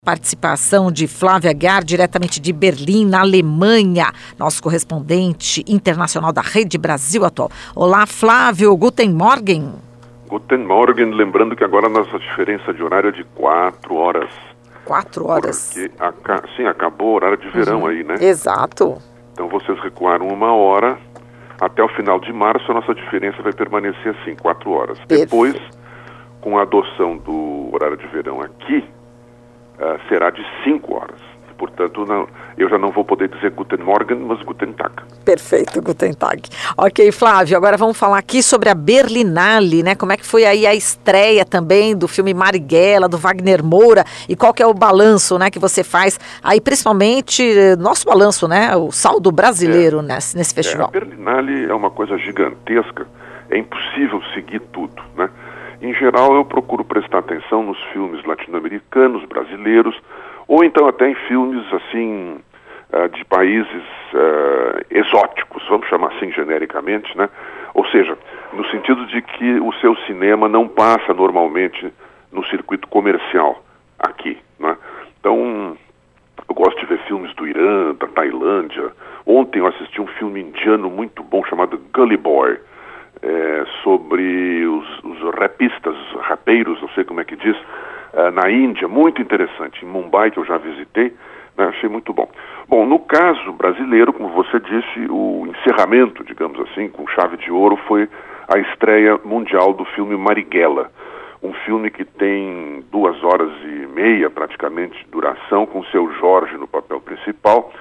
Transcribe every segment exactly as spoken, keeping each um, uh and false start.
Participação de Flávia Aguiar, diretamente de Berlim, na Alemanha, nosso correspondente internacional da Rede Brasil Atual. Olá, Flávio, guten Morgen. Guten Morgen, lembrando que agora a nossa diferença de horário é de quatro horas. Quatro horas. Porque, aca- sim, acabou o horário de verão uhum. aí, né? Exato. Então vocês recuaram uma hora, até o final de março a nossa diferença vai permanecer assim, quatro horas. Perfeito. Depois, com a adoção do horário de verão aqui, Uh, será de cinco horas. Portanto, não, eu já não vou poder dizer Guten Morgen, mas Guten Tag. Perfeito, Guten Tag. Ok, Flávio, agora vamos falar aqui sobre a Berlinale, né? Como é que foi aí a estreia também do filme Marighella, do Wagner Moura, e qual que é o balanço, né, que você faz aí, principalmente, nosso balanço, né, o saldo brasileiro é, nesse, nesse festival. É, a Berlinale é uma coisa gigantesca, é impossível seguir tudo, né? Em geral, eu procuro prestar atenção nos filmes latino-americanos, brasileiros, ou então até em filmes, assim, uh, de países uh, exóticos, vamos chamar assim genericamente, né? Ou seja, no sentido de que o seu cinema não passa normalmente no circuito comercial aqui, né? Então, eu gosto de ver filmes do Irã, da Tailândia. Ontem eu assisti um filme indiano muito bom chamado Gully Boy, É, sobre os, os rapistas, rapeiros, não sei como é que diz, uh, na Índia, muito interessante, em Mumbai, que eu já visitei, né, achei muito bom. Bom, no caso brasileiro, como você disse, o encerramento, digamos assim, com chave de ouro, foi a estreia mundial do filme Marighella, um filme que tem duas horas e meia, praticamente, de duração, com o seu Jorge no papel principal,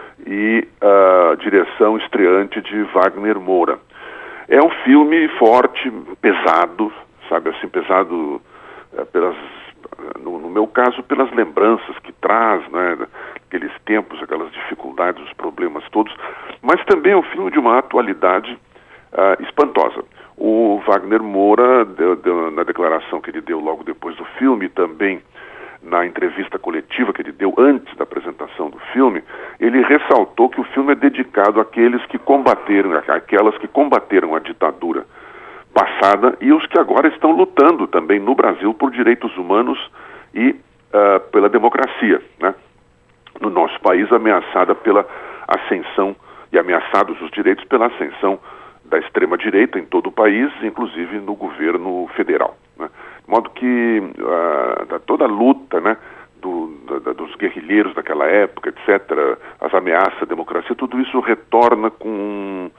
e a uh, direção estreante de Wagner Moura. É um filme forte, pesado, sabe, assim, pesado é, pelas, no, no meu caso, pelas lembranças que traz, né, aqueles tempos, aquelas dificuldades, os problemas todos, mas também é um filme de uma atualidade uh, espantosa. O Wagner Moura, deu, deu, na declaração que ele deu logo depois do filme, também na entrevista coletiva que ele deu antes da apresentação do filme, ele ressaltou que o filme é dedicado àqueles que combateram, àquelas que combateram a ditadura passada e os que agora estão lutando também no Brasil por direitos humanos e uh, pela democracia, né? No nosso país, ameaçada pela ascensão e ameaçados os direitos pela ascensão da extrema-direita em todo o país, inclusive no governo federal, né? De modo que uh, toda a luta, né, do, da, dos guerrilheiros daquela época, etcétera, as ameaças à democracia, tudo isso retorna com um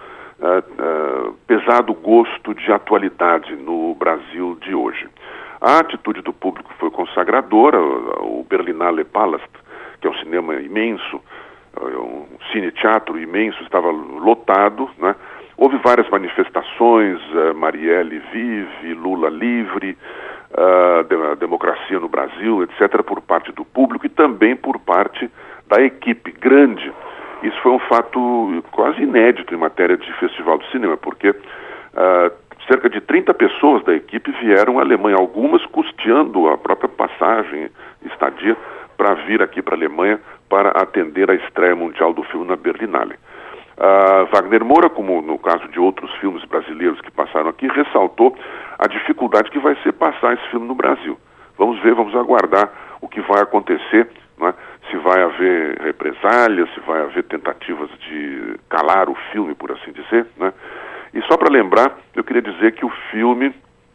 uh, uh, pesado gosto de atualidade no Brasil de hoje. A atitude do público foi consagradora. O Berlinale Palast, que é um cinema imenso, um cine-teatro imenso, estava lotado, né? Houve várias manifestações, uh, Marielle vive, Lula livre, uh, de, democracia no Brasil, etcétera, por parte do público e também por parte da equipe grande. Isso foi um fato quase inédito em matéria de festival de cinema, porque uh, cerca de trinta pessoas da equipe vieram à Alemanha, algumas custeando a própria passagem, estadia, para vir aqui para a Alemanha para atender a estreia mundial do filme na Berlinale. Uh, Wagner Moura, como no caso de outros filmes brasileiros que passaram aqui, ressaltou a dificuldade que vai ser passar esse filme no Brasil. Vamos ver, vamos aguardar o que vai acontecer, né? Se vai haver represálias, se vai haver tentativas de calar o filme, por assim dizer, né? E só para lembrar, eu queria dizer que o filme,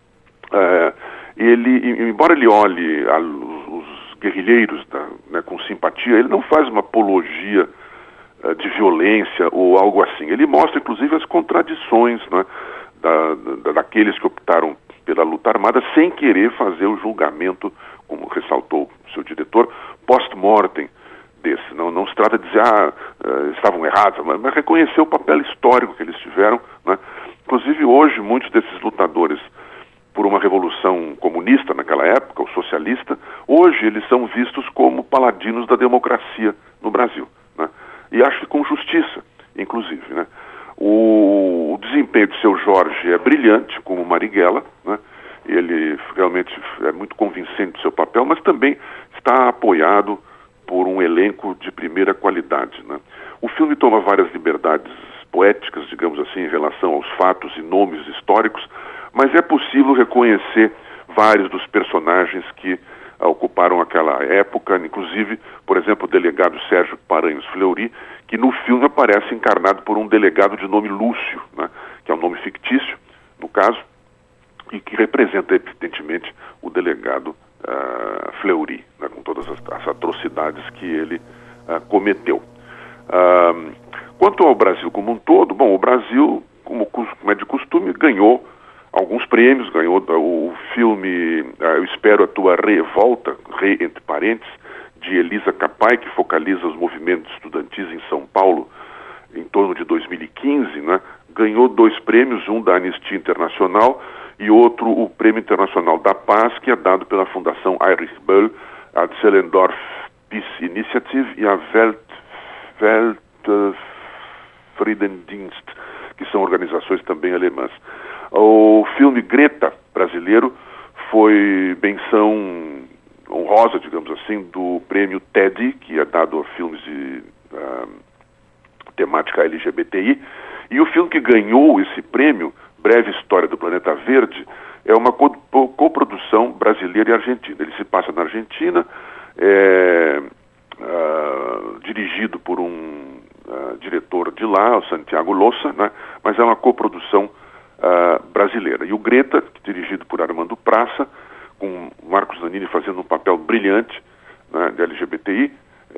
uh, ele, embora ele olhe a, os, os guerrilheiros da, né, com simpatia, ele não faz uma apologia de violência ou algo assim. Ele mostra, inclusive, as contradições, né, da, da, daqueles que optaram pela luta armada sem querer fazer o julgamento, como ressaltou o seu diretor, post-mortem desse. Não, não se trata de dizer, ah, uh, estavam errados, mas, mas reconhecer o papel histórico que eles tiveram, né? Inclusive, hoje, muitos desses lutadores por uma revolução comunista naquela época, ou socialista, hoje eles são vistos como paladinos da democracia no Brasil, né? E acho que com justiça, inclusive, né? O, o desempenho do seu Jorge é brilhante, como Marighella, né? Ele realmente é muito convincente do seu papel, mas também está apoiado por um elenco de primeira qualidade, né? O filme toma várias liberdades poéticas, digamos assim, em relação aos fatos e nomes históricos, mas é possível reconhecer vários dos personagens que uh, ocuparam aquela época, inclusive, por exemplo, o delegado Sérgio Paranhos Fleury, que no filme aparece encarnado por um delegado de nome Lúcio, né, que é um nome fictício, no caso, e que representa, evidentemente, o delegado uh, Fleury, né, com todas as, as atrocidades que ele uh, cometeu. Uh, quanto ao Brasil como um todo, bom, o Brasil, como, como é de costume, ganhou alguns prêmios, ganhou o filme uh, Eu Espero a Tua Revolta, Re entre parênteses, de Elisa Capai, que focaliza os movimentos estudantis em São Paulo em torno de dois mil e quinze, né? Ganhou dois prêmios, um da Anistia Internacional e outro o Prêmio Internacional da Paz, que é dado pela Fundação Heinrich Böll, a Zellendorf Peace Initiative e a Welt, Weltfriedendienst, que são organizações também alemãs. O filme Greta, brasileiro, foi menção honrosa, digamos assim, do prêmio TED, que é dado a filmes de uh, temática L G B T I, e o filme que ganhou esse prêmio, Breve História do Planeta Verde, é uma co- coprodução brasileira e argentina. Ele se passa na Argentina, é uh, dirigido por um uh, diretor de lá, o Santiago Lossa, né, mas é uma coprodução uh, brasileira. E o Greta, dirigido por Armando Praça, com Marcos Zanini fazendo um papel brilhante, né, de L G B T I,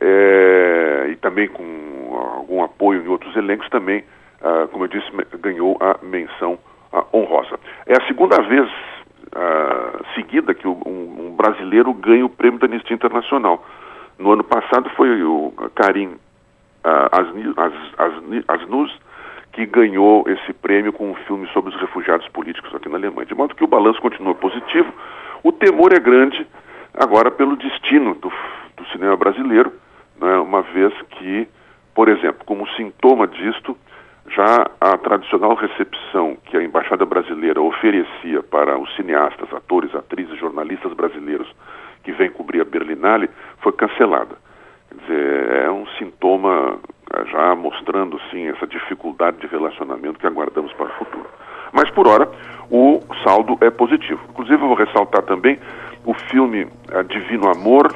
é, e também com algum apoio em outros elencos, também, uh, como eu disse, ganhou a menção uh, honrosa. É a segunda vez uh, seguida que o, um, um brasileiro ganha o prêmio da Anistia Internacional. No ano passado foi o Karim uh, Asnus, que ganhou esse prêmio com um filme sobre os refugiados políticos aqui na Alemanha. De modo que o balanço continua positivo. O temor é grande agora pelo destino do, do cinema brasileiro, né, uma vez que, por exemplo, como sintoma disto, já a tradicional recepção que a Embaixada Brasileira oferecia para os cineastas, atores, atrizes, jornalistas brasileiros que vêm cobrir a Berlinale foi cancelada. Quer dizer, é um sintoma já mostrando, sim, essa dificuldade de relacionamento que aguardamos para o futuro. Mas, por hora, o saldo é positivo. Inclusive, eu vou ressaltar também o filme uh, Divino Amor,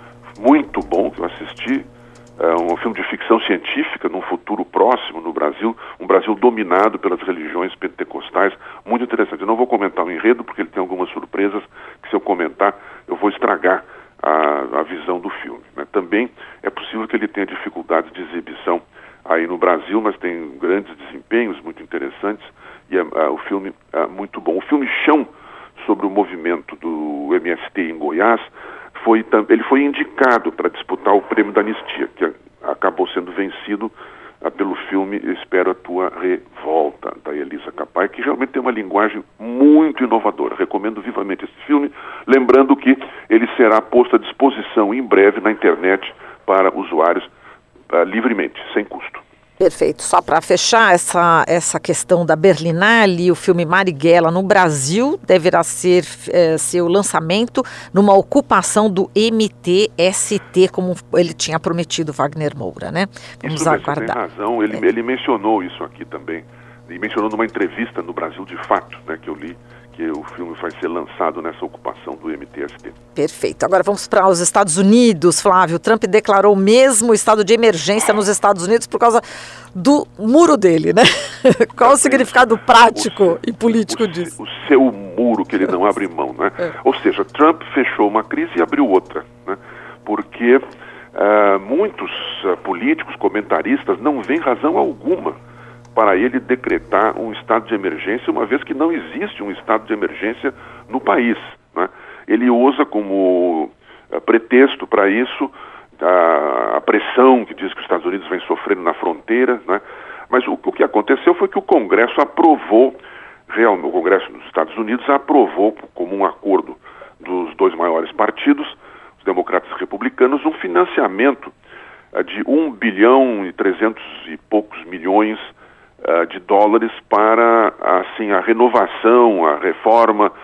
muito bom, que eu assisti, é um filme de ficção científica num futuro próximo no Brasil, um Brasil dominado pelas religiões pentecostais, muito interessante. Eu não vou comentar o enredo, porque ele tem algumas surpresas que, se eu comentar, eu vou estragar a, a visão do filme, né? Também é possível que ele tenha dificuldades de exibição aí no Brasil, mas tem grandes desempenhos muito interessantes, e é, é, o filme é muito bom. O filme Chão, sobre o movimento do M S T em Goiás, foi, ele foi indicado para disputar o prêmio da Anistia, que acabou sendo vencido uh, pelo filme Espero a Tua Revolta, da Elisa Capai, que realmente tem uma linguagem muito inovadora. Recomendo vivamente esse filme, lembrando que ele será posto à disposição em breve na internet para usuários uh, livremente, sem custo. Perfeito. Só para fechar essa, essa questão da Berlinale, o filme Marighella no Brasil deverá ser é, seu lançamento numa ocupação do M T S T, como ele tinha prometido, Wagner Moura, né? Vamos isso aguardar. Você tem razão, ele, é. ele mencionou isso aqui também, e mencionou numa entrevista no Brasil de Fato, né, que eu li, que o filme vai ser lançado nessa ocupação do M T S T. Perfeito. Agora vamos para os Estados Unidos, Flávio. Trump declarou mesmo estado de emergência nos Estados Unidos por causa do muro dele, né? Qual é, o significado prático o, e político o, disso? O seu muro que ele não abre mão, né? É. Ou seja, Trump fechou uma crise e abriu outra, né? Porque uh, muitos uh, políticos, comentaristas não veem razão alguma para ele decretar um estado de emergência, uma vez que não existe um estado de emergência no país, né? Ele usa como uh, pretexto para isso a, a pressão que diz que os Estados Unidos vem sofrendo na fronteira, né? Mas o, o que aconteceu foi que o Congresso aprovou, realmente, o Congresso dos Estados Unidos aprovou, como um acordo dos dois maiores partidos, os democratas e republicanos, um financiamento uh, de um bilhão e trezentos e poucos milhões uh, de dólares para, assim, a renovação, a reforma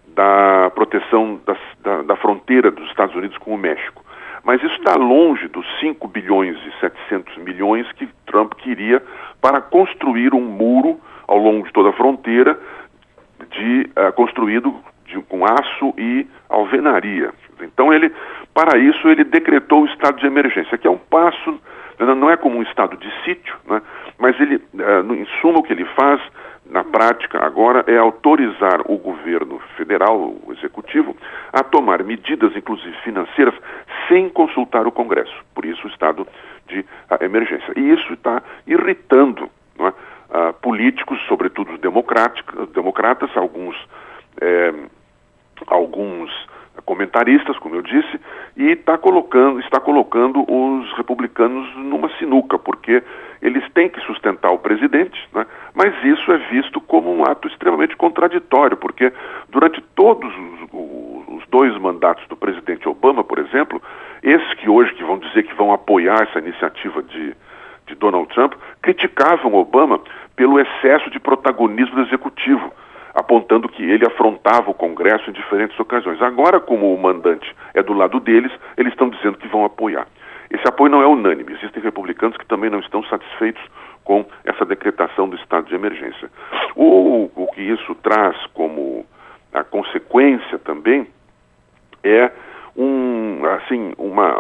da proteção das, da, da fronteira dos Estados Unidos com o México. Mas isso está longe dos cinco bilhões e setecentos milhões que Trump queria para construir um muro ao longo de toda a fronteira, de, uh, construído de, com aço e alvenaria. Então, ele, para isso, ele decretou o estado de emergência, que é um passo, não é como um estado de sítio, né? Mas ele, em suma, o que ele faz, na prática, agora, é autorizar o governo federal, o executivo, a tomar medidas, inclusive financeiras, sem consultar o Congresso. Por isso, o estado de emergência. E isso está irritando, não é? Uh, políticos, sobretudo os democratas, alguns, é, alguns comentaristas, como eu disse, e está colocando, está colocando os republicanos numa sinuca, porque eles têm que sustentar o presidente, né? Mas isso é visto como um ato extremamente contraditório, porque durante todos os, os dois mandatos do presidente Obama, por exemplo, esses que hoje que vão dizer que vão apoiar essa iniciativa de, de Donald Trump, criticavam Obama pelo excesso de protagonismo do executivo, apontando que ele afrontava o Congresso em diferentes ocasiões. Agora, como o mandante é do lado deles, eles estão dizendo que vão apoiar. Esse apoio não é unânime. Existem republicanos que também não estão satisfeitos com essa decretação do estado de emergência. O, o que isso traz como a consequência também é um, assim, uma,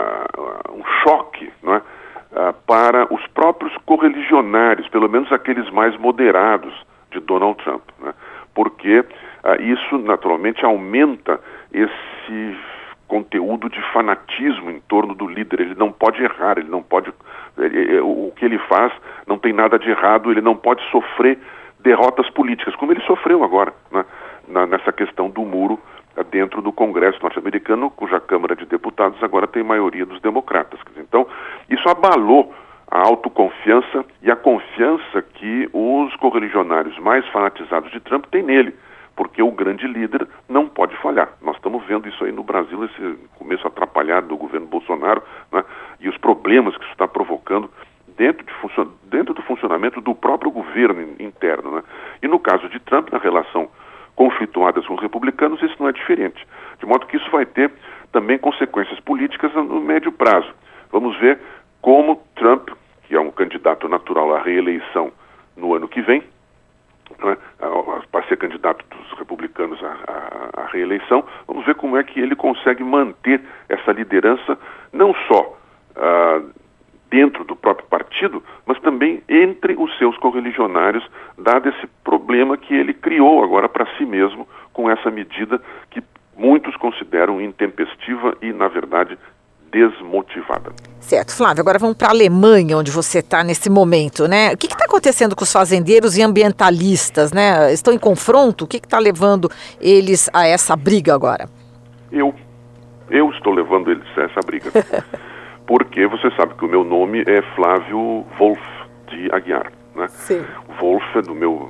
um choque, não é? Uh, para os próprios correligionários, pelo menos aqueles mais moderados de Donald Trump, né? Porque uh, isso naturalmente aumenta esse conteúdo de fanatismo em torno do líder. Ele não pode errar, ele não pode, ele, o que ele faz não tem nada de errado, ele não pode sofrer derrotas políticas, como ele sofreu agora, né? Na, nessa questão do muro dentro do Congresso norte-americano, cuja Câmara de Deputados agora tem maioria dos democratas. Então, isso abalou a autoconfiança e a confiança que os correligionários mais fanatizados de Trump têm nele, porque o grande líder não pode falhar. Nós estamos vendo isso aí no Brasil, esse começo atrapalhado do governo Bolsonaro, né, e os problemas que isso está provocando dentro, de funcio- dentro do funcionamento do próprio governo interno, né? E no caso de Trump, na relação conflituadas com os republicanos, isso não é diferente. De modo que isso vai ter também consequências políticas no médio prazo. Vamos ver como Trump, que é um candidato natural à reeleição no ano que vem, né, para ser candidato dos republicanos à, à, à reeleição, vamos ver como é que ele consegue manter essa liderança, não só ah, dentro do próprio partido, mas também entre os seus correligionários, dado esse problema que ele criou agora para si mesmo com essa medida que muitos consideram intempestiva e, na verdade, desmotivada. Certo, Flávio, agora vamos para a Alemanha, onde você está nesse momento, né? O que está acontecendo com os fazendeiros e ambientalistas, né? Estão em confronto? O que está levando eles a essa briga agora? Eu, eu estou levando eles a essa briga. Porque você sabe que o meu nome é Flávio Wolf de Aguiar, né? Sim. Wolf é do meu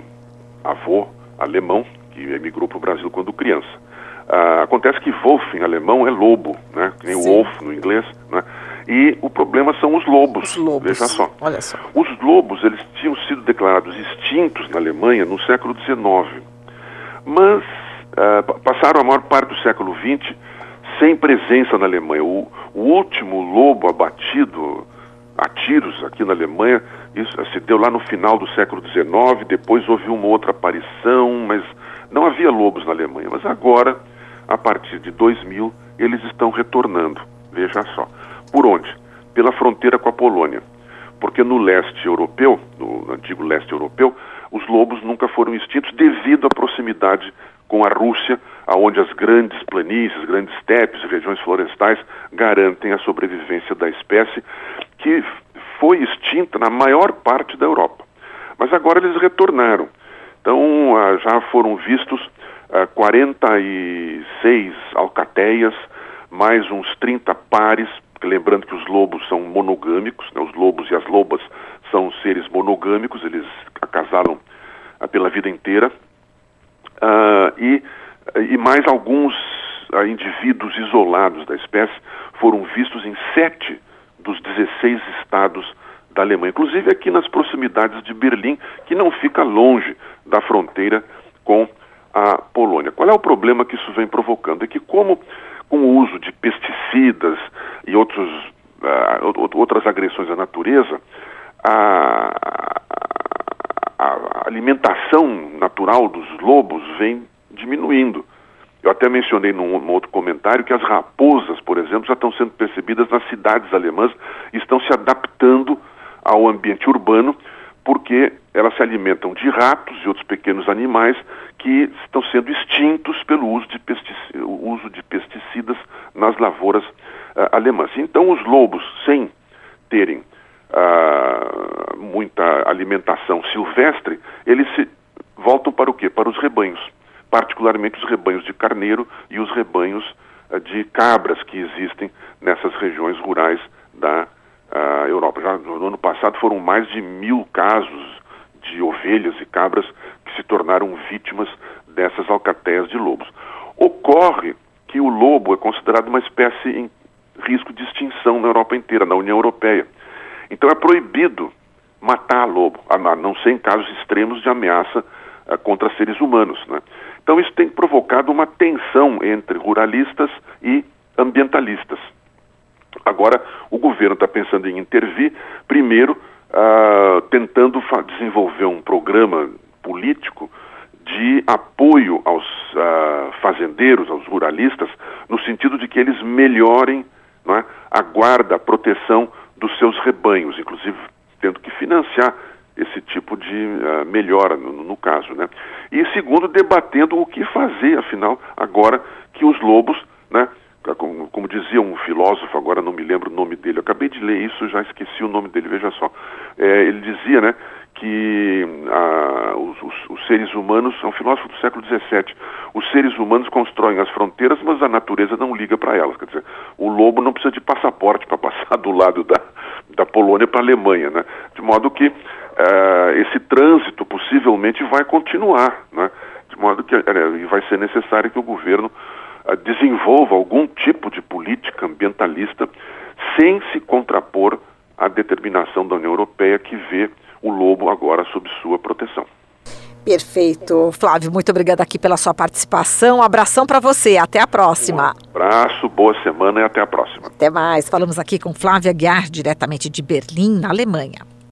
avô alemão, que emigrou para o Brasil quando criança. Ah, acontece que Wolf em alemão é lobo, né? Que nem o Wolf no inglês, né? E o problema são os lobos. Os lobos. Veja só. Olha só. Os lobos, eles tinham sido declarados extintos na Alemanha no século dezenove. Mas ah, passaram a maior parte do século vinte sem presença na Alemanha. O, o último lobo abatido a tiros aqui na Alemanha, isso se deu lá no final do século dezenove, depois houve uma outra aparição, mas não havia lobos na Alemanha. Mas agora, a partir de dois mil, eles estão retornando. Veja só. Por onde? Pela fronteira com a Polônia. Porque no leste europeu, no antigo leste europeu, os lobos nunca foram extintos devido à proximidade com a Rússia, aonde as grandes planícies, grandes estepes e regiões florestais garantem a sobrevivência da espécie, que foi extinta na maior parte da Europa. Mas agora eles retornaram. Então ah, já foram vistos ah, quarenta e seis alcateias, mais uns trinta pares, lembrando que os lobos são monogâmicos, né? Os lobos e as lobas são seres monogâmicos, eles acasalam ah, pela vida inteira. Uh, e, e mais alguns uh, indivíduos isolados da espécie foram vistos em sete dos dezesseis estados da Alemanha, inclusive aqui nas proximidades de Berlim, que não fica longe da fronteira com a Polônia. Qual é o problema que isso vem provocando? É que como com o uso de pesticidas e outros, uh, outras agressões à natureza, a a alimentação natural dos lobos vem diminuindo. Eu até mencionei num, num outro comentário que as raposas, por exemplo, já estão sendo percebidas nas cidades alemãs e estão se adaptando ao ambiente urbano, porque elas se alimentam de ratos e outros pequenos animais que estão sendo extintos pelo uso de, pesticida, uso de pesticidas nas lavouras uh, alemãs. Então os lobos, sem terem uh, muita alimentação silvestre, eles se voltam para o quê? Para os rebanhos, particularmente os rebanhos de carneiro e os rebanhos uh, de cabras que existem nessas regiões rurais da uh, Europa. Já no ano passado foram mais de mil casos de ovelhas e cabras que se tornaram vítimas dessas alcateias de lobos. Ocorre que o lobo é considerado uma espécie em risco de extinção na Europa inteira, na União Europeia. Então é proibido matar lobo, a não ser em casos extremos de ameaça uh, contra seres humanos, né? Então isso tem provocado uma tensão entre ruralistas e ambientalistas. Agora o governo está pensando em intervir, primeiro Uh, tentando desenvolver um programa político de apoio aos uh, fazendeiros, aos ruralistas, no sentido de que eles melhorem, não é, a guarda, a proteção dos seus rebanhos, inclusive tendo que financiar esse tipo de uh, melhora, no, no caso, né? E segundo, debatendo o que fazer, afinal, agora que os lobos, né, Como, como dizia um filósofo, agora não me lembro o nome dele, eu acabei de ler isso, já esqueci o nome dele, veja só. É, ele dizia, né, que ah, os, os, os seres humanos, é um filósofo do século dezessete, os seres humanos constroem as fronteiras, mas a natureza não liga para elas. Quer dizer, o lobo não precisa de passaporte para passar do lado da, da Polônia para a Alemanha, né? De modo que ah, esse trânsito possivelmente vai continuar, né? De modo que é, vai ser necessário que o governo desenvolva algum tipo de política ambientalista sem se contrapor à determinação da União Europeia, que vê o lobo agora sob sua proteção. Perfeito. Flávio, muito obrigada aqui pela sua participação. Um abração para você. Até a próxima. Um abraço, boa semana e até a próxima. Até mais. Falamos aqui com Flávia Aguiar, diretamente de Berlim, na Alemanha.